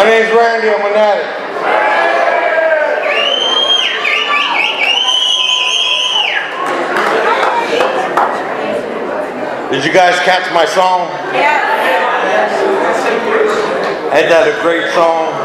My name's Randy, I'm an addict. Did you guys catch my song? Yeah. Ain't that a great song?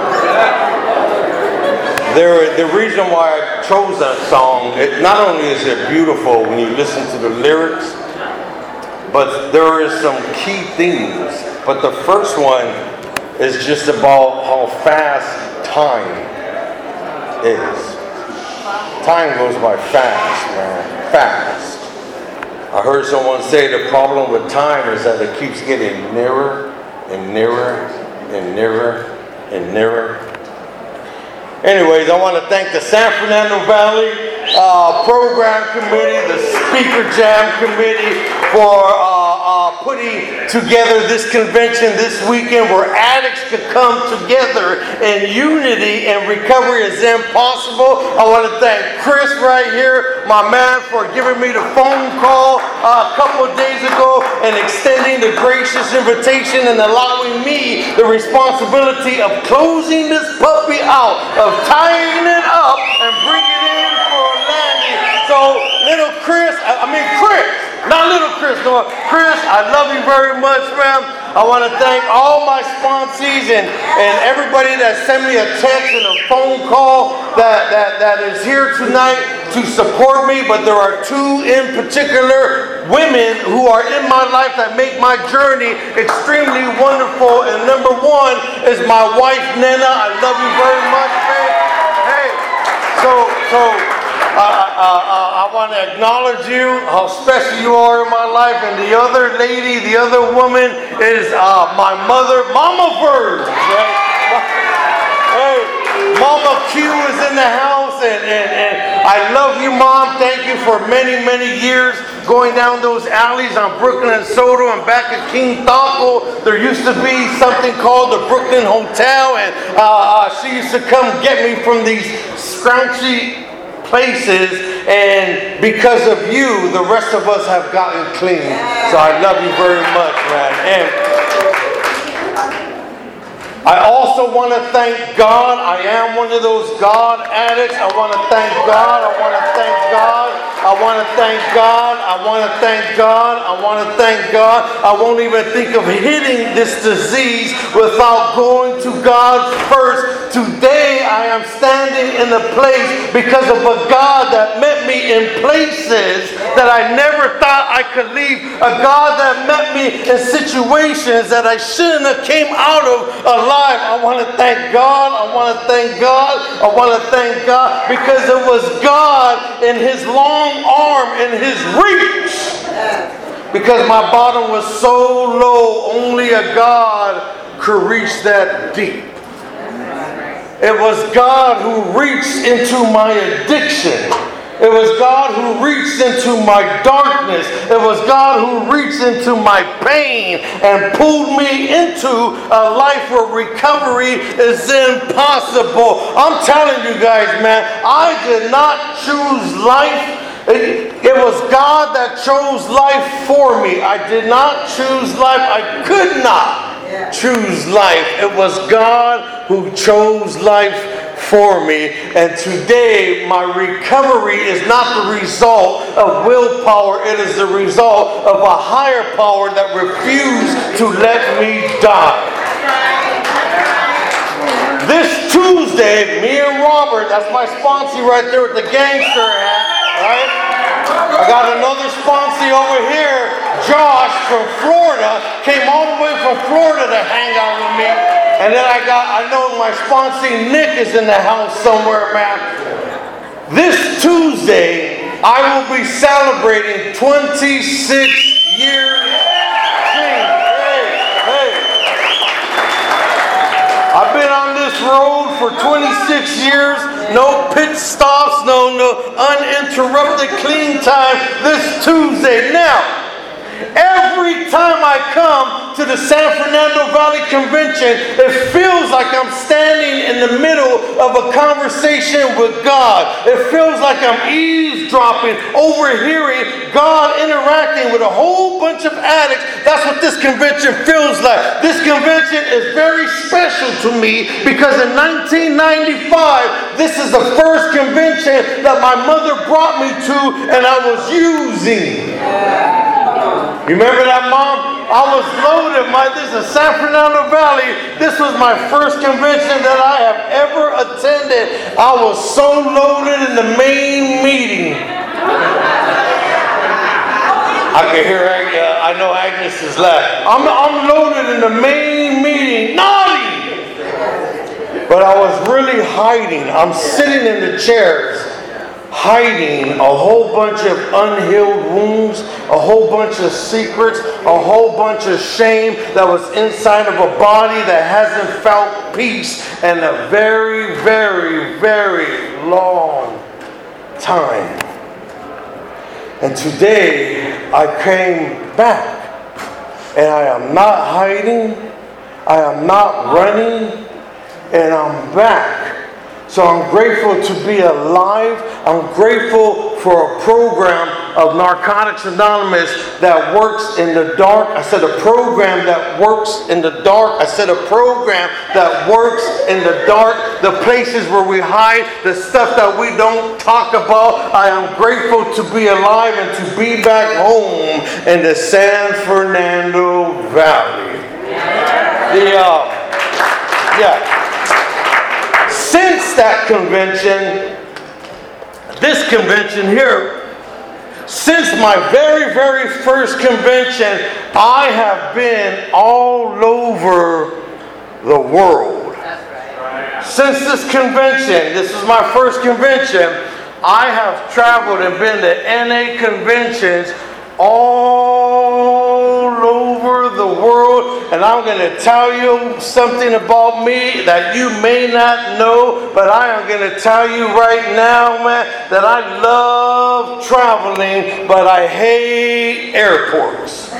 The reason why I chose that song, not only is it beautiful when you listen to the lyrics, but there is some key themes. But the first one is just about how fast time is. Time goes by fast, man. Fast. I heard someone say the problem with time is that it keeps getting nearer and nearer and nearer and nearer. Anyways, I want to thank the San Fernando Valley Program Committee, the Speaker Jam Committee for putting together this convention this weekend where addicts could come together in unity and recovery is impossible. I want to thank Chris right here, my man, for giving me the phone call a couple of days ago and extending the gracious invitation and allowing me the responsibility of closing this puppy out, of tying it up and bringing it in for a landing. So little Chris, not little Chris, no, Chris, I love you very much, man. I want to thank all my sponsees and everybody that sent me a text and a phone call that is here tonight to support me. But there are two in particular, women who are in my life that make my journey extremely wonderful. And number one is my wife, Nena. I love you very much, man. Hey, I want to acknowledge you, how special you are in my life. And the other lady, the other woman is my mother, Mama Bird. Right? Hey, Mama Q is in the house, and I love you, Mom. Thank you for many, many years going down those alleys on Brooklyn and Soto and back at King Taco. There used to be something called the Brooklyn Hotel, and she used to come get me from these scrunchy places, and because of you, the rest of us have gotten clean. So I love you very much, man. And I also want to thank God. I am one of those God addicts. I want to thank God. I want to thank God. I want to thank God. I want to thank God. I want to thank God. I won't even think of hitting this disease without going to God first. Today I am standing in a place because of a God that met me in places that I never thought I could leave. A God that met me in situations that I shouldn't have came out of alive. I want to thank God. I want to thank God. I want to thank God because it was God in His long arm, in His reach. Because my bottom was so low, only a God could reach that deep. It was God who reached into my addiction. It was God who reached into my darkness. It was God who reached into my pain and pulled me into a life where recovery is impossible. I'm telling you guys, man, I did not choose life. It was God that chose life for me. I did not choose life. I could not choose life. It was God who chose life for me. And today my recovery is not the result of willpower. It is the result of a higher power that refused to let me die. This Tuesday, me and Robert, that's my sponsee right there with the gangster hat, right? I got another sponsee over here, Josh from Florida, came all the way from Florida to hang out with me. And then I know my sponsee Nick is in the house somewhere, man. This Tuesday, I will be celebrating 26 years clean. Hey. I've been on this road for 26 years. No pit stops, no uninterrupted clean time this Tuesday. Now, every time I come to the San Fernando Valley Convention, it feels like I'm standing in the middle of a conversation with God. It feels like I'm eavesdropping, overhearing God interacting with a whole bunch of addicts That's what this convention feels like. This convention is very special to me because in 1995, this is the first convention that my mother brought me to and I was using. You remember that, Mom? I was loaded. This is San Fernando Valley. This was my first convention that I have ever attended. I was so loaded in the main meeting. I can hear, I know Agnes is laughing. I'm loaded in the main meeting. Naughty! But I was really hiding. I'm sitting in the chairs, hiding a whole bunch of unhealed wounds, a whole bunch of secrets, a whole bunch of shame that was inside of a body that hasn't felt peace in a very, very, very long time. And today I came back, and I am not hiding, I am not running, and I'm back. So I'm grateful to be alive. I'm grateful for a program of Narcotics Anonymous that works in the dark. I said a program that works in the dark. I said a program that works in the dark. The places where we hide, the stuff that we don't talk about. I am grateful to be alive and to be back home in the San Fernando Valley. Since that convention, this convention here, since my very, very first convention, I have been all over the world. Since this convention, this is my first convention, I have traveled and been to NA conventions all over the world, and I'm going to tell you something about me that you may not know, but I am going to tell you right now, man, that I love traveling, but I hate airports.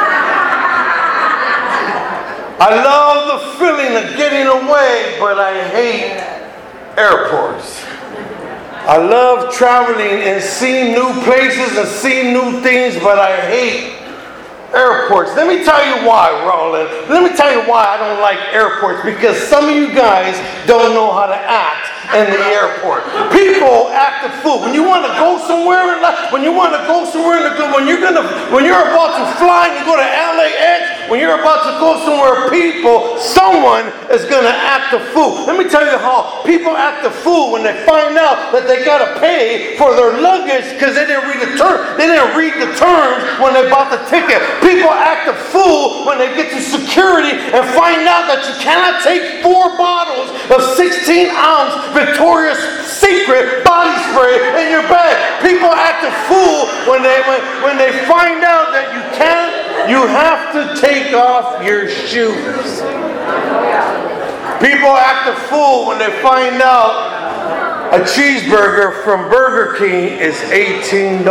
I love the feeling of getting away, but I hate airports. I love traveling and seeing new places and seeing new things, but I hate airports. Let me tell you why, Roland. Let me tell you why I don't like airports. Because some of you guys don't know how to act in the airport. People act a fool. When you want to go somewhere in life, when you're about to fly and you go to LAX, when you're about to go somewhere, someone is going to act a fool. Let me tell you how people act a fool when they find out that they got to pay for their luggage because they didn't read the terms. They didn't read the terms when they bought the ticket. People act a fool when they get to security and find out that you cannot take 4 bottles of 16-ounce Victoria's Secret body spray in your bag. People act a fool when they find out that you have to take off your shoes. People act a fool when they find out a cheeseburger from Burger King is $18.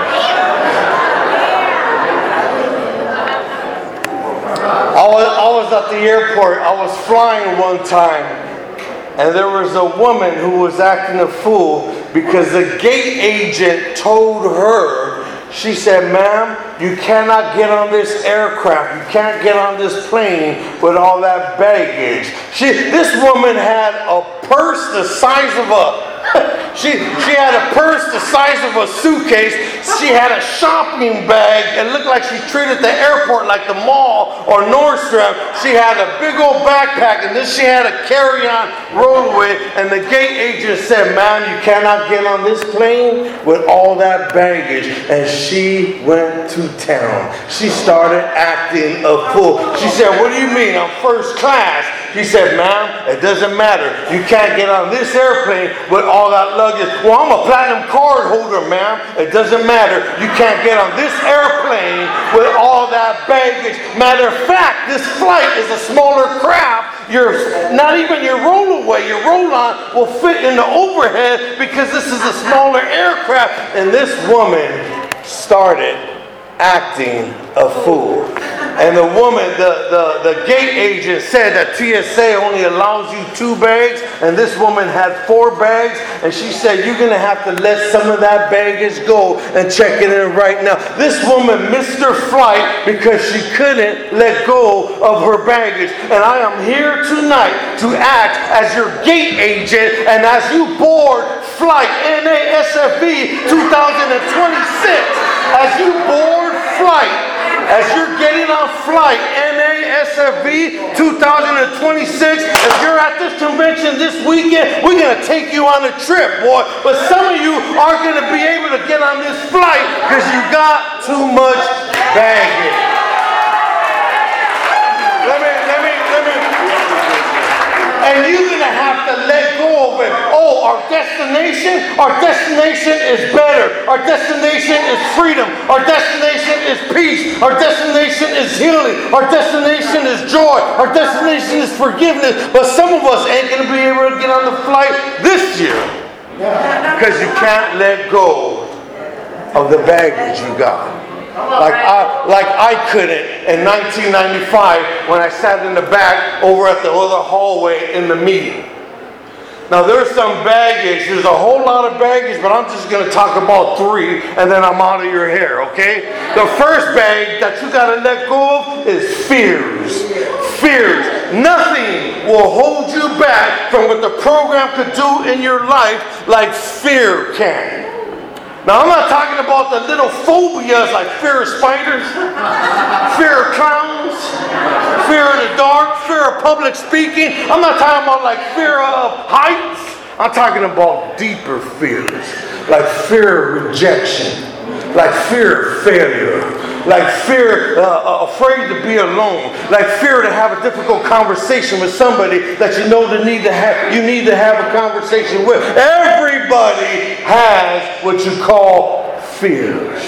I was at the airport. I was flying one time, and there was a woman who was acting a fool because the gate agent told her, she said, "Ma'am, you cannot get on this aircraft. You can't get on this plane with all that baggage." This woman had a purse the size of she had a purse the size of a suitcase. She had a shopping bag. It looked like she treated the airport like the mall or Nordstrom. She had a big old backpack, and then she had a carry-on rollaway. And the gate agent said, "Ma'am, you cannot get on this plane with all that baggage." And she went to town. She started acting a fool. She said, "What do you mean? I'm first class." He said, "Ma'am, it doesn't matter. You can't get on this airplane with all that luggage." "Well, I'm a platinum card holder, ma'am." "It doesn't matter. You can't get on this airplane with all that baggage. Matter of fact, this flight is a smaller craft. Not even your rollaway, your roll-on will fit in the overhead because this is a smaller aircraft." And this woman started acting a fool. And the woman, the gate agent said that TSA only allows you 2 bags, and this woman had 4 bags, and she said, you're going to have to let some of that baggage go and check it in right now. This woman missed her flight because she couldn't let go of her baggage. And I am here tonight to act as your gate agent, and as you board flight NASFV 2026, as you board flight, as you're getting on flight NASFV 2026, if you're at this convention this weekend, we're going to take you on a trip, boy. But some of you aren't going to be able to get on this flight because you got too much baggage. And you're going to have to let go of it. Oh, our destination is better. Our destination is freedom. Our destination is peace. Our destination is healing. Our destination is joy. Our destination is forgiveness. But some of us ain't going to be able to get on the flight this year because you can't let go of the baggage you got. Like I couldn't in 1995 when I sat in the back over at the other hallway in the meeting. Now there's some baggage, there's a whole lot of baggage, but I'm just going to talk about 3 and then I'm out of your hair, okay? The first bag that you got to let go of is fears. Fears. Nothing will hold you back from what the program could do in your life like fear can. Now, I'm not talking about the little phobias like fear of spiders, fear of clowns, fear of the dark, fear of public speaking. I'm not talking about like fear of heights. I'm talking about deeper fears, like fear of rejection, like fear of failure, like fear, afraid to be alone, like fear to have a difficult conversation with somebody that you know you need to have a conversation with. Everybody has what you call fears.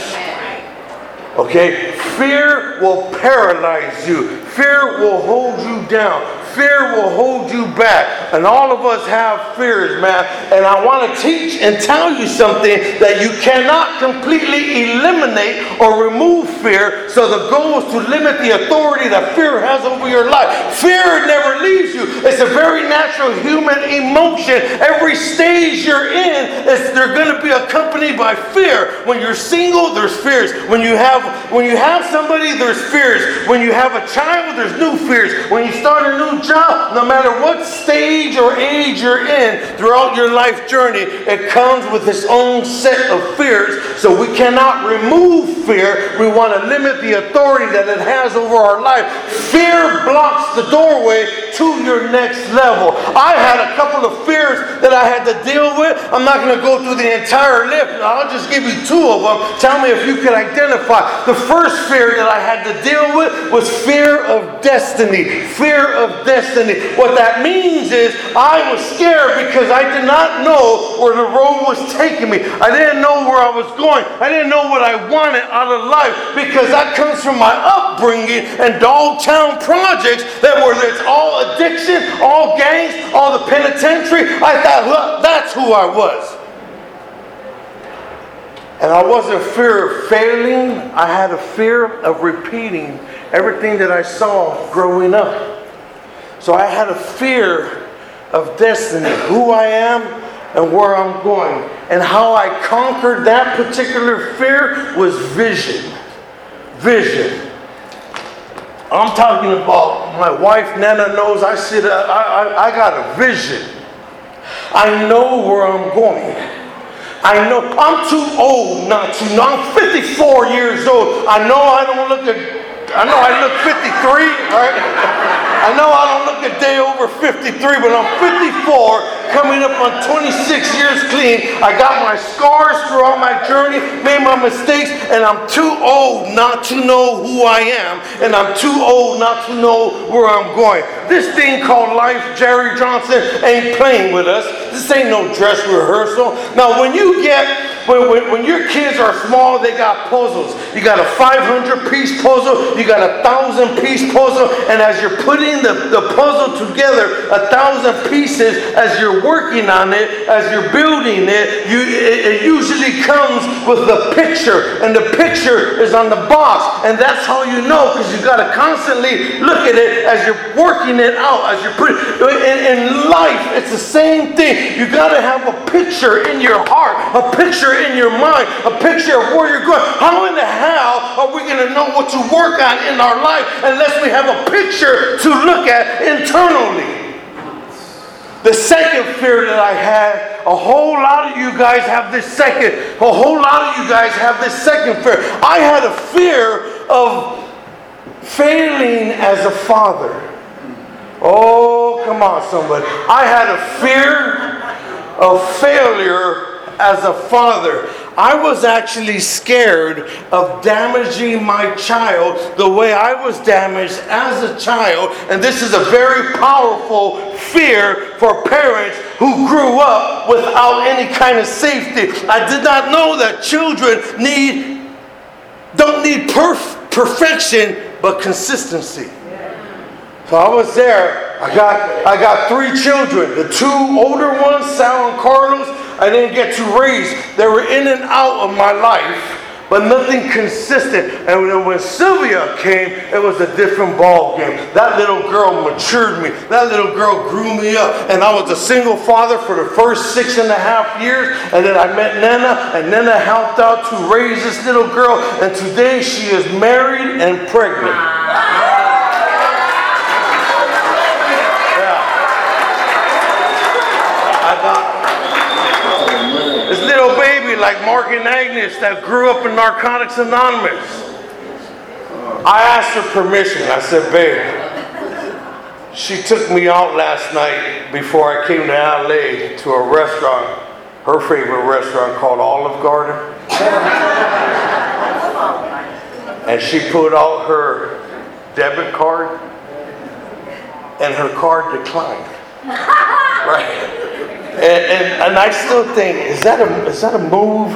Okay? Fear will paralyze you. Fear will hold you down. Fear will hold you back. And all of us have fears, man. And I want to teach and tell you something that you cannot completely eliminate or remove fear. So the goal is to limit the authority that fear has over your life. Fear never leaves you. It's a very natural human emotion. Every stage you're in, they're going to be accompanied by fear. When you're single, there's fears. When you have somebody, there's fears. When you have a child, there's new fears. When you start a new job, no matter what stage or age you're in throughout your life journey, it comes with its own set of fears. So we cannot remove fear. We want to limit the authority that it has over our life. Fear blocks the doorway to your next level. I had a couple of fears that I had to deal with. I'm not going to go through the entire list. I'll just give you 2 of them. Tell me if you can identify. The first fear that I had to deal with was fear of destiny. Fear of destiny. What that means is I was scared because I did not know where the road was taking me. I didn't know where I was going. I didn't know what I wanted out of life because that comes from my upbringing and Dogtown projects that were it's all addiction, all gangs, all the penitentiary. I thought, well, that's who I was. And I wasn't fear of failing. I had a fear of repeating everything that I saw growing up. So I had a fear of destiny, who I am and where I'm going. And how I conquered that particular fear was vision. Vision. I'm talking about my wife, Nana, knows I got a vision. I know where I'm going. I know I'm too old not to know. I'm 54 years old. I know I look 53, right? I know I don't look a day over 53, but I'm 54, coming up on 26 years clean. I got my scars throughout my journey, made my mistakes, and I'm too old not to know who I am, and I'm too old not to know where I'm going. This thing called life, Jerry Johnson, ain't playing with us. This ain't no dress rehearsal. Now, when you get When your kids are small, they got puzzles. You got a 500-piece puzzle, you got a 1,000-piece puzzle, and as you're putting the puzzle together, 1,000 pieces, as you're working on it, as you're building it, it usually comes with the picture, and the picture is on the box, and that's how you know, because you got to constantly look at it as you're working it out, as you're putting in life. It's the same thing. You got to have a picture in your heart, a picture in your mind, a picture of where you're going. How in the hell are we going to know what to work on in our life unless we have a picture to look at internally? The second fear that I had, a whole lot of you guys have this second fear. I had a fear of failing as a father. Oh, come on, somebody. I had a fear of failure as a father. I was actually scared of damaging my child the way I was damaged as a child. And this is a very powerful fear for parents who grew up without any kind of safety. I did not know that children don't need perfection, but consistency. So I was there. I got 3 children. The 2 older ones, Sal and Carlos, I didn't get to raise. They were in and out of my life, but nothing consistent. And when Sylvia came, it was a different ball game. That little girl matured me. That little girl grew me up. And I was a single father for the first 6.5 years. And then I met Nana, and Nana helped out to raise this little girl. And today she is married and pregnant. This little baby like Mark and Agnes that grew up in Narcotics Anonymous. I asked her permission. I said, babe, she took me out last night before I came to LA to a restaurant, her favorite restaurant called Olive Garden. And she pulled out her debit card and her card declined. Right? And I still think, is that a move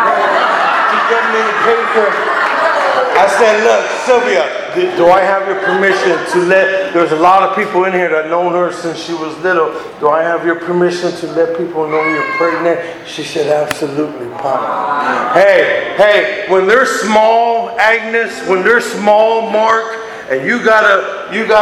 to get me to pay for it? I said, look, Sylvia, do I have your permission to there's a lot of people in here that known her since she was little. Do I have your permission to let people know you're pregnant? She said, absolutely, Pop. Hey, when they're small, Agnes, when they're small, Mark, and you gotta,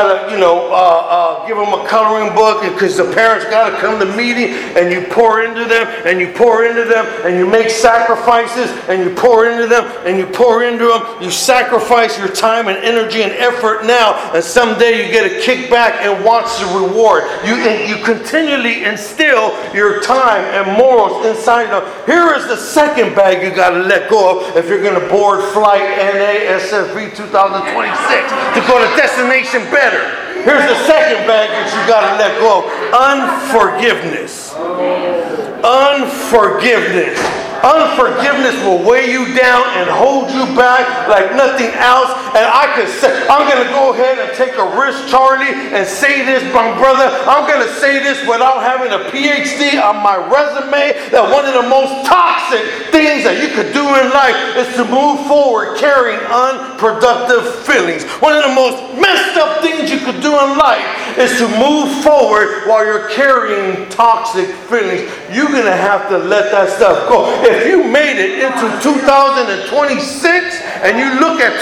give them a coloring book, because the parents gotta come to meeting, and you pour into them, and you pour into them, and you make sacrifices, and you pour into them, and you pour into them. You sacrifice your time and energy and effort now, and someday you get a kickback and watch the reward. You continually instill your time and morals inside them. Here is the second bag you gotta let go of if you're gonna board flight NASFV 2026. To go to Destination Better. Here's the second bag that you got to let go of. Unforgiveness. Unforgiveness. Unforgiveness will weigh you down and hold you back like nothing else. And I could say, I'm going to go ahead and take a risk, Charlie, and say this, my brother. I'm going to say this without having a PhD on my resume, that one of the most toxic things that you could do in life is to move forward carrying unproductive feelings. One of the most messed up things you could do in life is to move forward while you're carrying toxic feelings. You're going to have to let that stuff go. If you made it into 2026 and you look at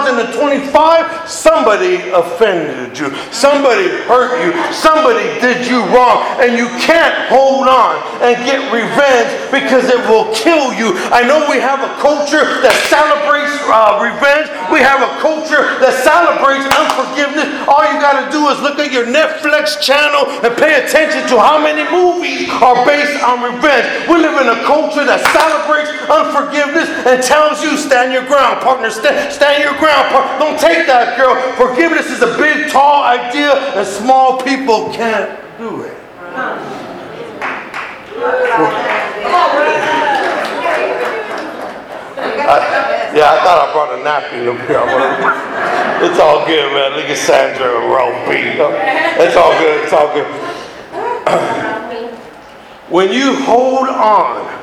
2025, somebody offended you. Somebody hurt you. Somebody did you wrong. And you can't hold on and get revenge because it will kill you. I know we have a culture that celebrates revenge. We have a culture that celebrates unforgiveness. All you got to do is look at your Netflix channel and pay attention to how many movies are based on revenge. We live in a culture that celebrates unforgiveness and tells you, stand your ground, partner, stand your ground, partner. Don't take that, girl. Forgiveness is a big, tall idea, and small people can't do it. I thought I brought a napkin up here. It's all good, man. Look at Sandra and Roby. It's all good. It's all good. When you hold on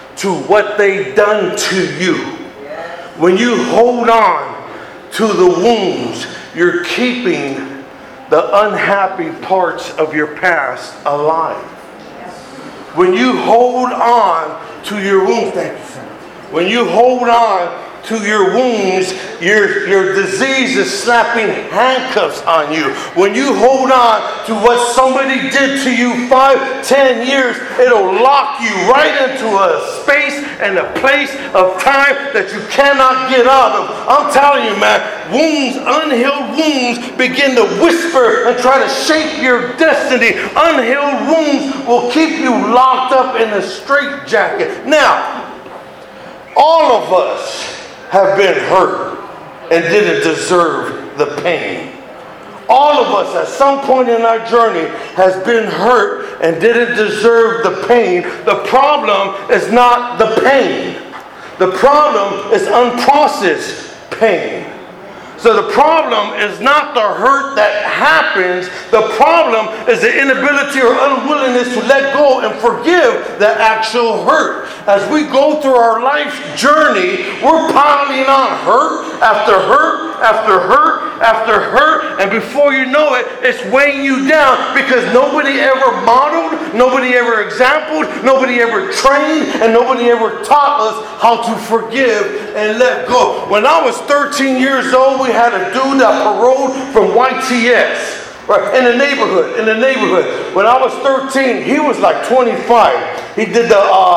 to what they done to you. When you hold on to the wounds, you're keeping the unhappy parts of your past alive. When you hold on to your wounds, thank you, sir. When you hold on to your wounds, your disease is slapping handcuffs on you. When you hold on to what somebody did to you 5, 10 years, it'll lock you right into a space and a place of time that you cannot get out of. I'm telling you, man, wounds, unhealed wounds begin to whisper and try to shape your destiny. Unhealed wounds will keep you locked up in a straitjacket. Now, all of us have been hurt and didn't deserve the pain. All of us at some point in our journey has been hurt and didn't deserve the pain. The problem is not the pain. The problem is unprocessed pain. So the problem is not the hurt that happens. The problem is the inability or unwillingness to let go and forgive the actual hurt. As we go through our life journey, we're piling on hurt after hurt after hurt after hurt. And before you know it, it's weighing you down because nobody ever modeled, nobody ever exampled, nobody ever trained, and nobody ever taught us how to forgive and let go. When I was 13 years old, we had a dude that paroled from YTS, right, in the neighborhood. When I was 13, he was like 25. He did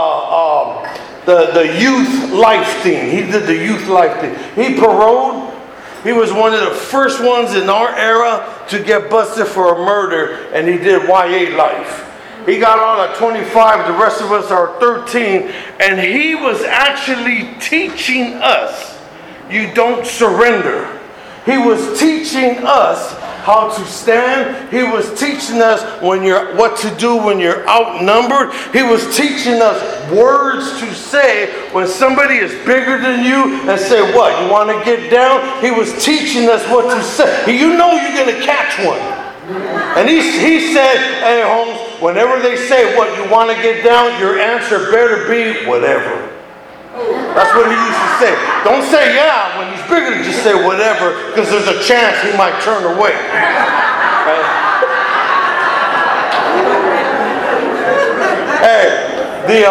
the youth life thing. He paroled. He was one of the first ones in our era to get busted for a murder, and he did YA life. He got on at 25, the rest of us are 13, and he was actually teaching us, you don't surrender. He was teaching us how to stand. He was teaching us what to do when you're outnumbered. He was teaching us words to say when somebody is bigger than you and say, what, you want to get down? He was teaching us what to say. You know you're going to catch one. And he said, hey, Holmes, whenever they say, what, you want to get down, your answer better be whatever. That's what he used to say. Don't say yeah when he's bigger, just say whatever, because there's a chance he might turn away. Right? Hey,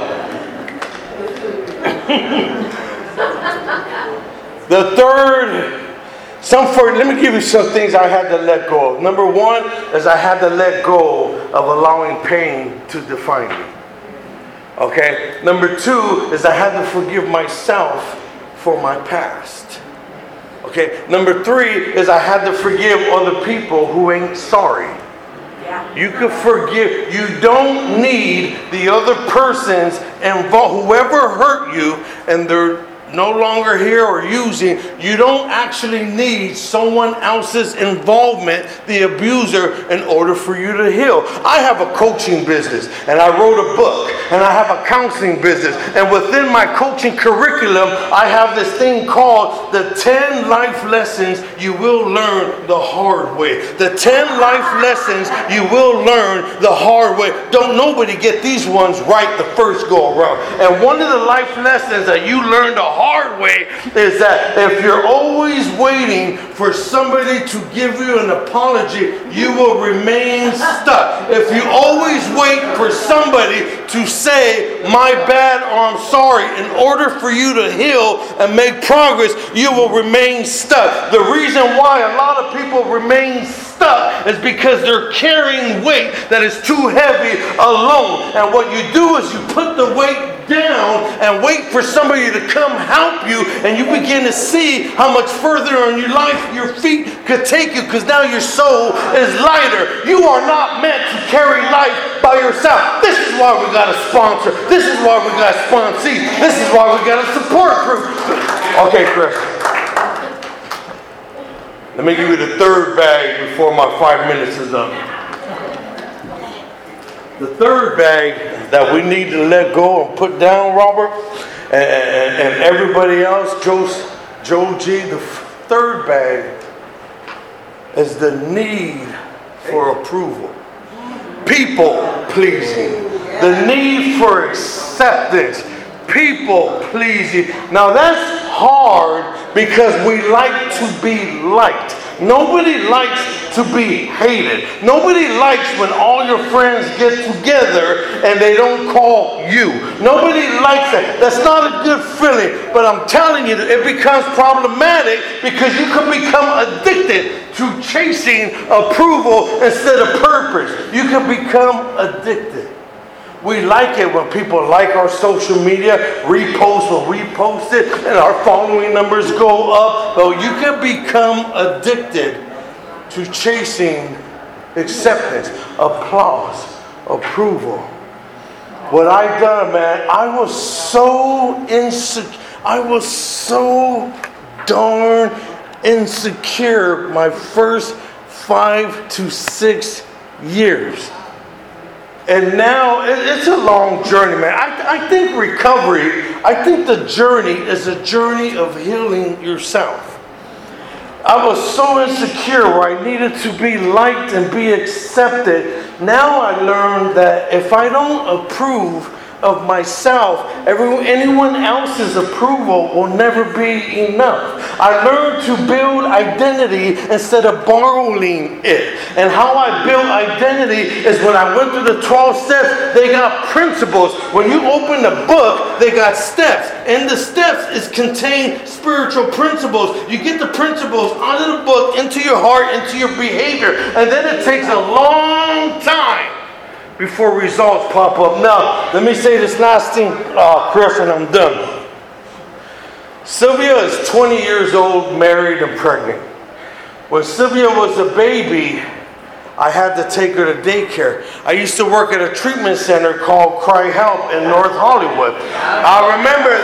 the third, let me give you some things I had to let go of. Number one is I had to let go of allowing pain to define me. Okay? Number two is I had to forgive myself for my past. Okay? Number three is I had to forgive other people who ain't sorry. Yeah. You can forgive. You don't need the other person's involved. Whoever hurt you and they're no longer here or using, you don't actually need someone else's involvement, the abuser, in order for you to heal. I have a coaching business, and I wrote a book, and I have a counseling business, and within my coaching curriculum, I have this thing called the 10 life lessons you will learn the hard way. The 10 life lessons you will learn the hard way. Don't nobody get these ones right the first go around. And one of the life lessons that you learn the hard way is that if you're always waiting for somebody to give you an apology, you will remain stuck. If you always wait for somebody to say, my bad, or I'm sorry, in order for you to heal and make progress, you will remain stuck. The reason why a lot of people remain stuck is because they're carrying weight that is too heavy alone. And what you do is you put the weight down and wait for somebody to come help you, and you begin to see how much further in your life your feet could take you, because now your soul is lighter. You are not meant to carry life by yourself. This is why we got a sponsor. This is why we got sponsees. This is why we got a support group. Okay, Chris. Let me give you the third bag before my 5 minutes is up. The third bag that we need to let go and put down, Robert, and everybody else, Joe G, the third bag is the need for approval. People pleasing. The need for acceptance. People pleasing. Now that's hard because we like to be liked. Nobody likes to be hated. Nobody likes when all your friends get together and they don't call you. Nobody likes that. That's not a good feeling. But I'm telling you, it becomes problematic because you can become addicted to chasing approval instead of purpose. You can become addicted. We like it when people like our social media, repost when we post it, and our following numbers go up. But you can become addicted to chasing acceptance, applause, approval. What I done, man, I was so insecure. I was so darn insecure my first 5 to 6 years. And now it's a long journey, man. I think recovery, I think the journey is a journey of healing yourself. I was so insecure where I needed to be liked and be accepted. Now I learned that if I don't approve of myself, anyone else's approval will never be enough. I learned to build identity instead of borrowing it. And how I built identity is when I went through the 12 steps, they got principles. When you open the book, they got steps. In the steps is contained spiritual principles. You get the principles out of the book into your heart, into your behavior. And then it takes a long time before results pop up. Now, let me say this last thing, Chris, and I'm done. Sylvia is 20 years old, married and pregnant. When Sylvia was a baby, I had to take her to daycare. I used to work at a treatment center called Cry Help in North Hollywood. I remember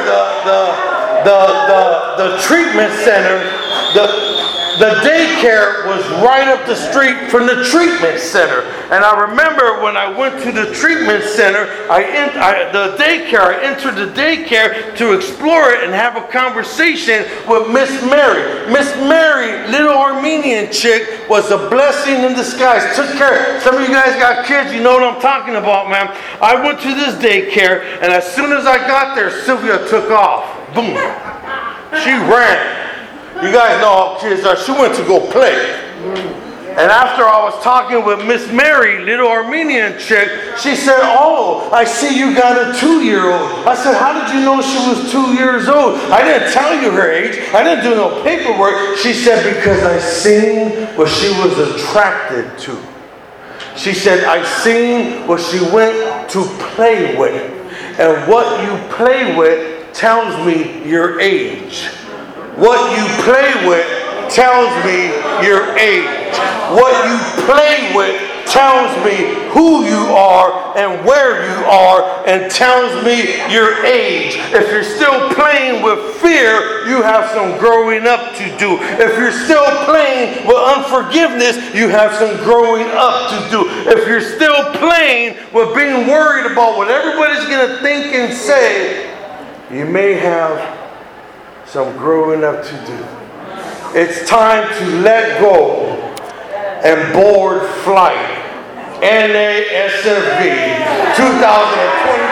the treatment center, the daycare was right up the street from the treatment center. And I remember when I went to the treatment center, I entered the daycare to explore it and have a conversation with Miss Mary. Miss Mary, little Armenian chick, was a blessing in disguise. Took care. Some of you guys got kids, you know what I'm talking about, man. I went to this daycare, and as soon as I got there, Sylvia took off. Boom. She ran. You guys know how kids are. She went to go play. And after I was talking with Miss Mary, little Armenian chick, she said, "Oh, I see you got a 2-year-old. I said, "How did you know she was 2 years old?" I didn't tell you her age. I didn't do no paperwork. She said, "Because I seen what she was attracted to." She said, "I seen what she went to play with. And what you play with tells me your age. What you play with tells me your age. What you play with tells me who you are and where you are and tells me your age. If you're still playing with fear, you have some growing up to do. If you're still playing with unforgiveness, you have some growing up to do. If you're still playing with being worried about what everybody's going to think and say, you may have some growing up to do. It's time to let go and board flight. NASFV 2020.